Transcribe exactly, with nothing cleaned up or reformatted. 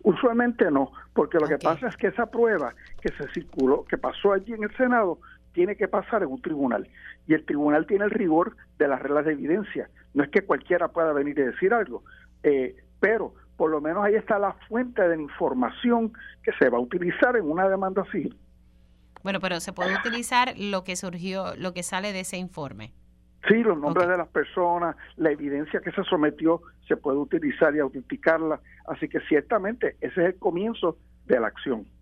Usualmente no, porque lo Okay. que pasa es que esa prueba que se circuló, que pasó allí en el Senado, tiene que pasar en un tribunal. Y el tribunal tiene el rigor de las reglas de evidencia. No es que cualquiera pueda venir y decir algo, eh, pero por lo menos ahí está la fuente de la información que se va a utilizar en una demanda civil. Bueno, pero se puede utilizar lo que surgió, lo que sale de ese informe. Sí, los nombres Okay. de las personas, la evidencia que se sometió se puede utilizar y autenticarla. Así que ciertamente ese es el comienzo de la acción.